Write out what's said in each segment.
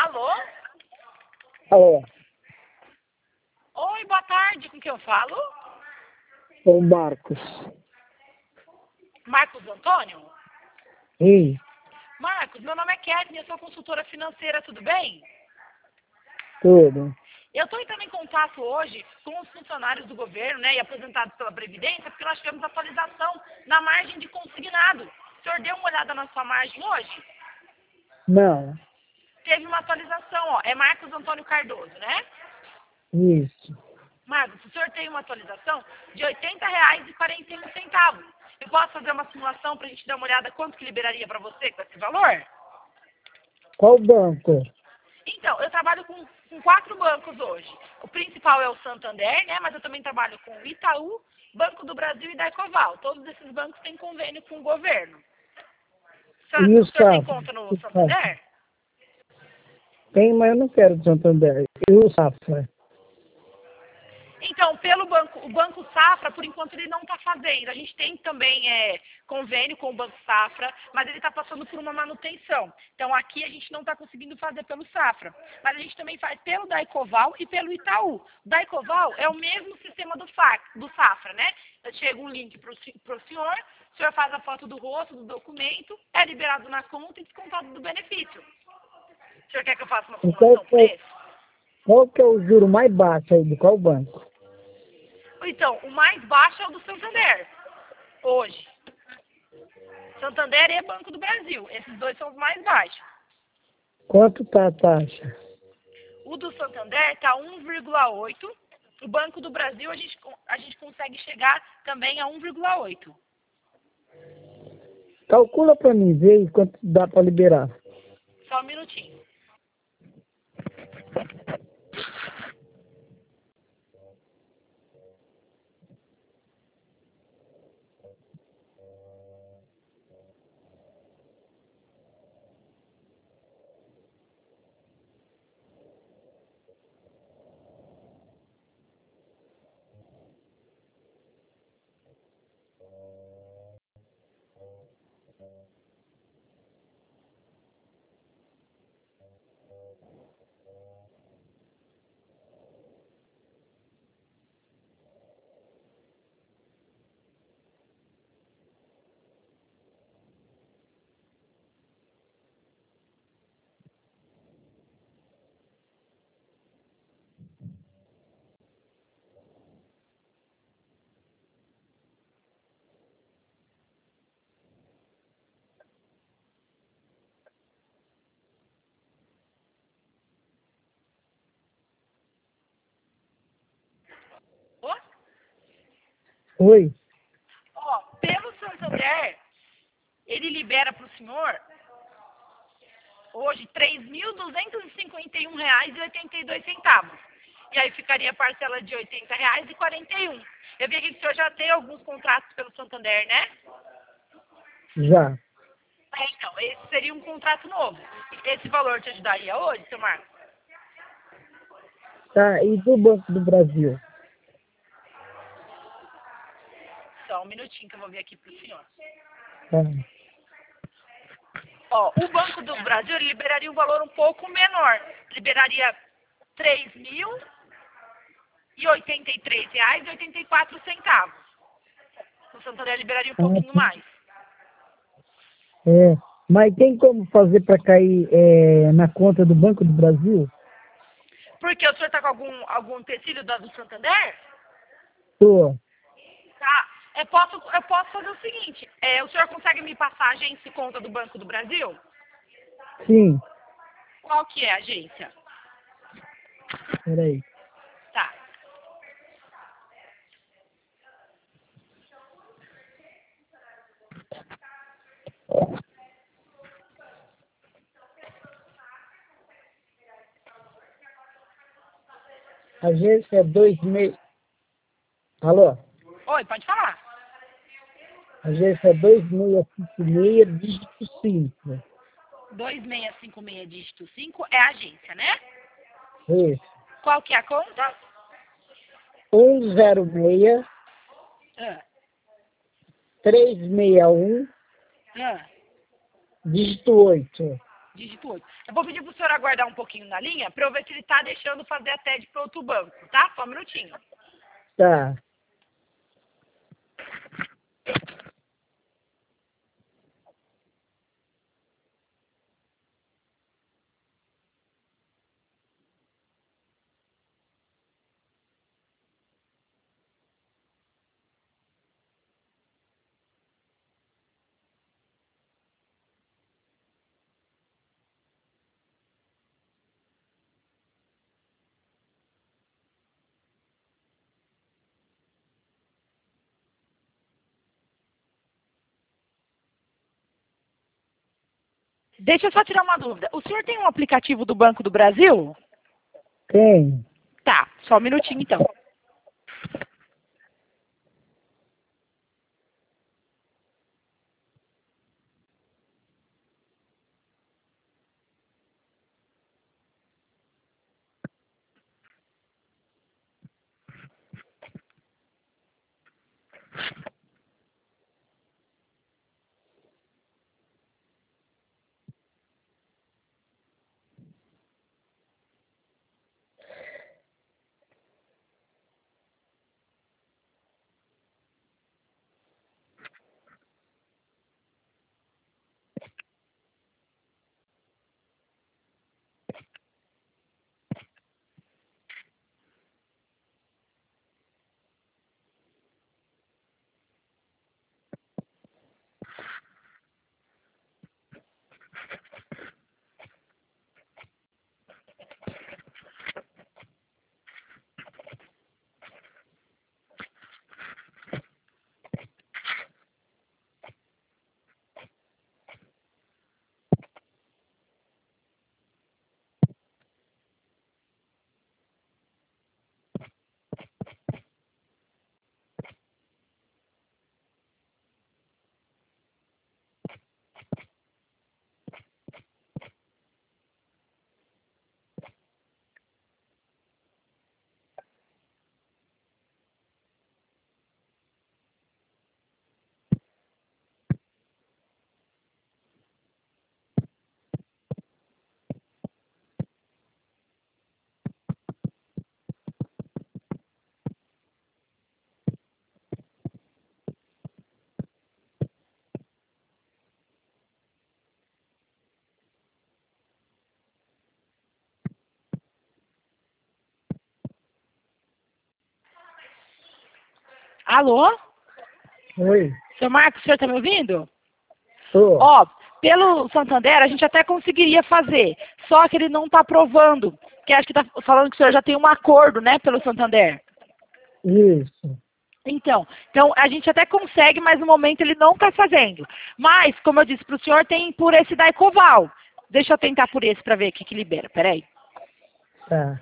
Alô? Alô, Oi, boa tarde. Com quem eu falo? o Marcos. Marcos Antônio? Ei, Marcos, meu nome é Kathleen, eu sou consultora financeira, tudo bem? tudo. Eu estou entrando em contato hoje com os funcionários do governo, né, e aposentados pela Previdência, porque nós tivemos atualização na margem de consignado. O senhor deu uma olhada na sua margem hoje? Não, Teve uma atualização, ó, é Marcos Antônio Cardoso, né? isso. Marcos, o senhor tem uma atualização de R$ 80,41. Eu posso fazer uma simulação para a gente dar uma olhada quanto que liberaria para você com esse valor? Qual banco? Então, eu trabalho com 4 bancos hoje. O principal é o Santander, né? Mas eu também trabalho com o Itaú, Banco do Brasil e da Ecoval. Todos esses bancos têm convênio com o governo. E o O senhor tem Safra? conta no O Safra? Santander? Tem, mas eu não quero de Santander. E o Safra? Então, o Banco Safra, por enquanto, ele não está fazendo. A gente tem também convênio com o Banco Safra, mas ele está passando por uma manutenção. Então, aqui a gente não está conseguindo fazer pelo Safra. Mas a gente também faz pelo Daicoval e pelo Itaú. O Daicoval é o mesmo sistema do Safra, né? Chega um link para o senhor faz a foto do rosto, do documento, é liberado na conta e descontado do benefício. O senhor quer que eu faça uma E qual, simulação por isso? qual que é o juro mais baixo aí de qual banco? Então, o mais baixo é o do Santander, hoje. Santander e Banco do Brasil. Esses dois são os mais baixos. Quanto tá a taxa? O do Santander está 1,8. O Banco do Brasil a gente consegue chegar também a 1,8. Calcula pra mim, vê aí quanto dá pra liberar. Só um minutinho. Ó, Oi? pelo Santander, ele libera para o senhor hoje R$ 3.251,82. E aí ficaria a parcela de R$ 80,41. Eu vi aqui que o senhor já tem alguns contratos pelo Santander, né? Já. Então, esse seria um contrato novo. Esse valor te ajudaria hoje, seu Marcos? Tá, e do Banco do Brasil? Só um minutinho que eu vou ver aqui para o senhor. Tá. Ó, o Banco do Brasil ele liberaria um valor um pouco menor. Liberaria R$ 3.083,84. O Santander liberaria um pouquinho mais. É, mas tem como fazer para cair na conta do Banco do Brasil? Porque o senhor está com algum empecilho do Santander? Tô. Tá. Eu posso fazer o seguinte. O senhor consegue me passar a agência e conta do Banco do Brasil? Sim. Qual que é a agência? Peraí. Tá. Agência 26. Alô? Oi, pode falar. Agência 2656, dígito 5. 2656 dígito 5 é a agência, né? Isso. Qual que é a conta? 106 Ah, 361, ah. dígito 8. dígito 8. Eu vou pedir para o senhor aguardar um pouquinho na linha para eu ver se ele está deixando fazer a TED para outro banco, tá? Só um minutinho. Tá. Deixa eu só tirar uma dúvida. O senhor tem um aplicativo do Banco do Brasil? Tem. Tá, só um minutinho então. Alô? Oi. Seu Marcos, o senhor está me ouvindo? Tô. Ó, pelo Santander a gente até conseguiria fazer, só que ele não está aprovando, que acho que está falando que o senhor já tem um acordo, né, pelo Santander. Isso. Então a gente até consegue, mas no momento ele não está fazendo. Mas, como eu disse para o senhor, tem por esse da Ecoval. Deixa eu tentar por esse para ver o que libera, peraí. Tá.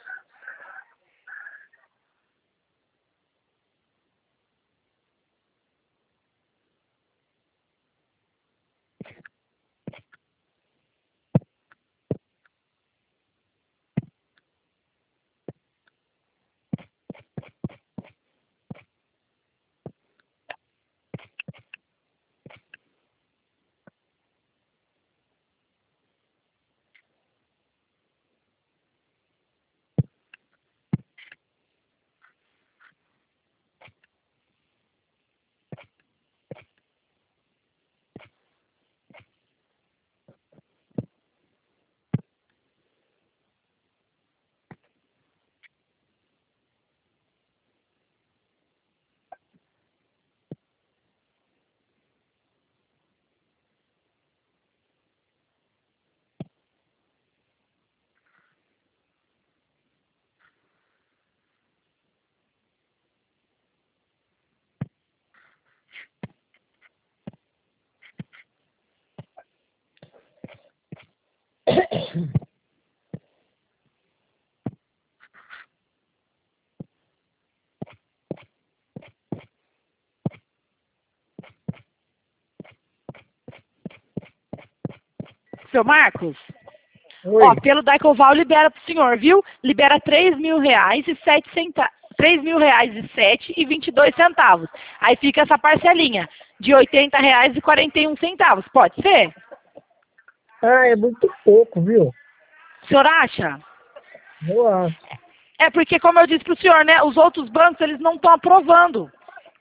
Seu Marcos? Oi. Ó, pelo da Ecoval libera para o senhor, viu? Libera R$ 3.000 e 7 centavos. R$ 3.007,22. Aí fica essa parcelinha de R$ 80,41. Pode ser? Ah, é muito pouco, viu? O senhor acha? Eu acho. É porque, como eu disse para o senhor, né, os outros bancos, eles não estão aprovando.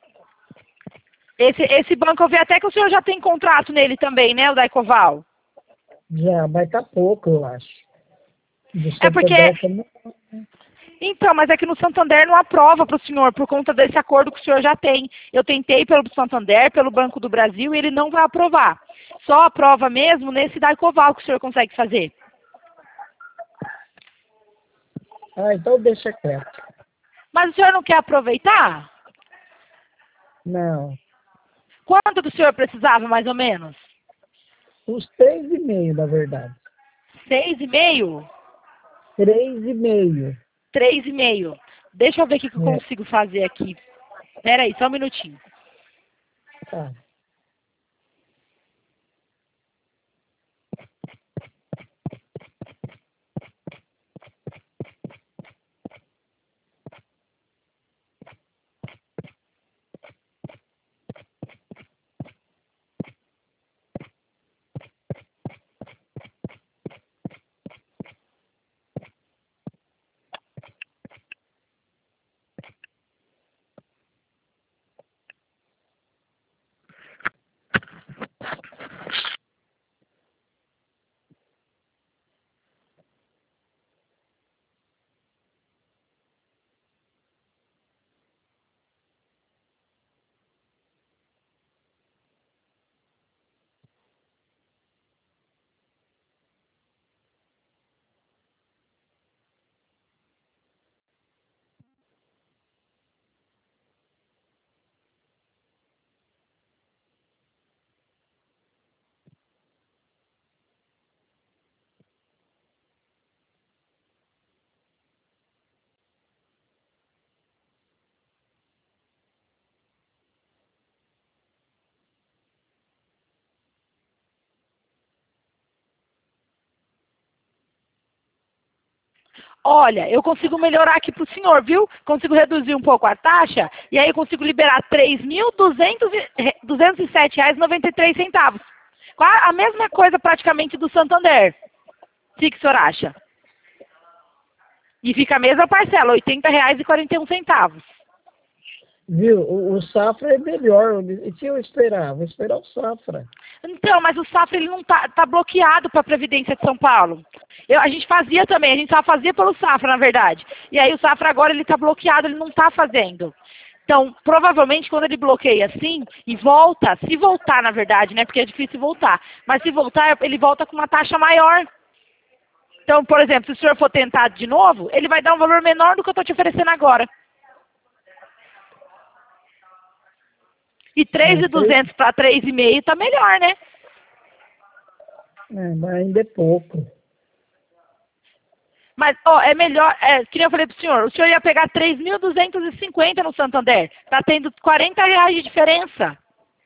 Esse banco, eu vi até que o senhor já tem contrato nele também, né, o da Ecoval. Já, mas tá pouco, eu acho. Do É porque... Santander também. Então, mas é que no Santander não aprova para o senhor, por conta desse acordo que o senhor já tem. Eu tentei pelo Santander, pelo Banco do Brasil, e ele não vai aprovar. Só aprova mesmo nesse da Ecoval que o senhor consegue fazer. Ah, então deixa quieto. Mas o senhor não quer aproveitar? Não. Quanto do senhor precisava, mais ou menos? Uns 3,5, na verdade. 6,5? 3,5. 3,5. Deixa eu ver o que eu É, consigo fazer aqui. Espera aí, só um minutinho. tá. Olha, eu consigo melhorar aqui para o senhor, viu? Consigo reduzir um pouco a taxa e aí eu consigo liberar R$ 3.207,93. A mesma coisa praticamente do Santander. O que o senhor acha? E fica a mesma parcela, R$ 80,41. Viu? O Safra é melhor. E se eu esperar? Vou esperar o Safra. Então, mas o Safra ele não tá bloqueado para a Previdência de São Paulo. A gente fazia também, a gente só fazia pelo Safra, na verdade. E aí o Safra agora ele está bloqueado, ele não está fazendo. Então, provavelmente quando ele bloqueia assim e volta, se voltar na verdade, né, porque é difícil voltar, mas se voltar, ele volta com uma taxa maior. Então, por exemplo, se o senhor for tentar de novo, ele vai dar um valor menor do que eu estou te oferecendo agora. E É, 3.200 para 3,5 tá melhor, né? mas ainda é pouco. Mas, ó, é melhor, que nem eu falei pro senhor, o senhor ia pegar 3.250 no Santander. Tá tendo R$ 40 de diferença.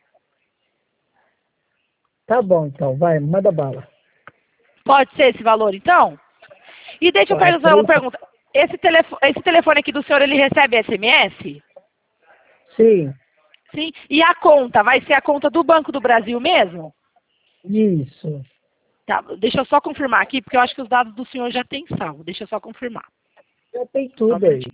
Tá bom, então. Vai, manda bala. Pode ser esse valor, então? E deixa eu É fazer uma 3. pergunta. Esse telefone aqui do senhor, ele recebe SMS? Sim, Sim. E a conta, vai ser a conta do Banco do Brasil mesmo? isso. Tá, deixa eu só confirmar aqui, porque eu acho que os dados do senhor já tem salvo. Deixa eu só confirmar. Já tem Só um tudo aí. minutinho.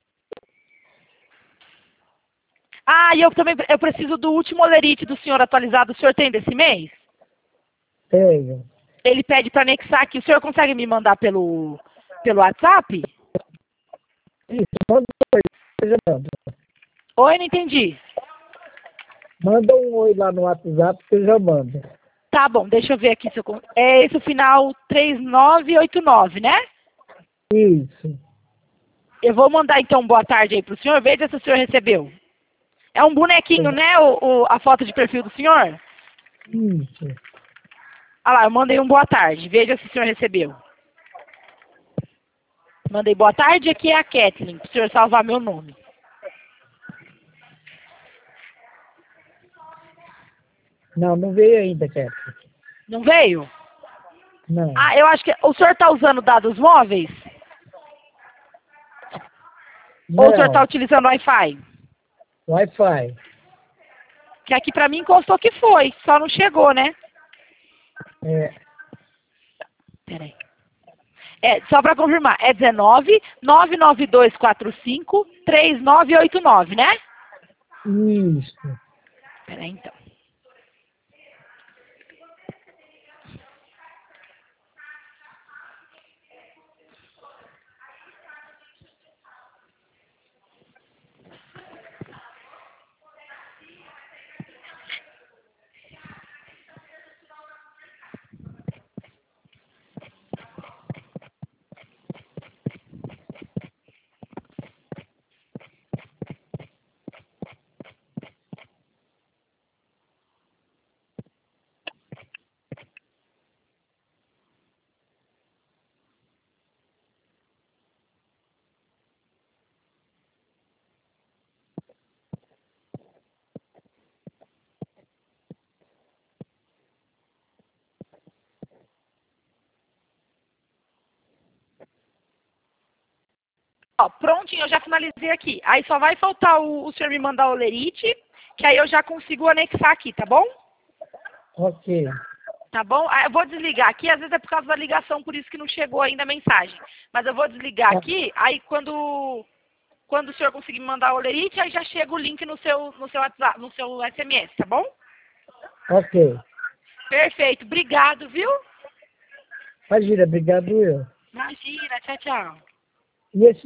Ah, e eu preciso do último olerite do senhor atualizado. O senhor tem desse mês? Tenho. Ele pede para anexar aqui. O senhor consegue me mandar pelo WhatsApp? Isso, manda um oi. Você já manda. Oi, não entendi. Manda um oi lá no WhatsApp que você já manda. Tá bom, deixa eu ver aqui se eu... É esse o final 3989, né? Isso. Eu vou mandar então boa tarde aí pro senhor. Veja se o senhor recebeu. É um bonequinho, né? A foto de perfil do senhor? Isso. Ah lá, eu mandei um boa tarde. Veja se o senhor recebeu. Mandei boa tarde. Aqui é a Kathleen, para o senhor salvar meu nome. Não, não veio ainda, Kétia. Não veio? Não. Ah, eu acho que... O senhor está usando dados móveis? Ou o senhor está Não. utilizando Wi-Fi? Wi-Fi. Que aqui para mim constou que foi, só não chegou, né? É. Peraí. Só para confirmar, é 19 99245 3989, né? Isso. Peraí, então. Ó, prontinho, eu já finalizei aqui. Aí só vai faltar o senhor me mandar o lerite, que aí eu já consigo anexar aqui, tá bom? Ok. Tá bom? Eu vou desligar aqui, às vezes é por causa da ligação, por isso que não chegou ainda a mensagem. Mas eu vou desligar Tá. aqui, aí quando o senhor conseguir me mandar o lerite, aí já chega o link no seu WhatsApp, no seu SMS, tá bom? Ok. Perfeito, obrigado, viu? Imagina, obrigado eu. Imagina, tchau, tchau. E esse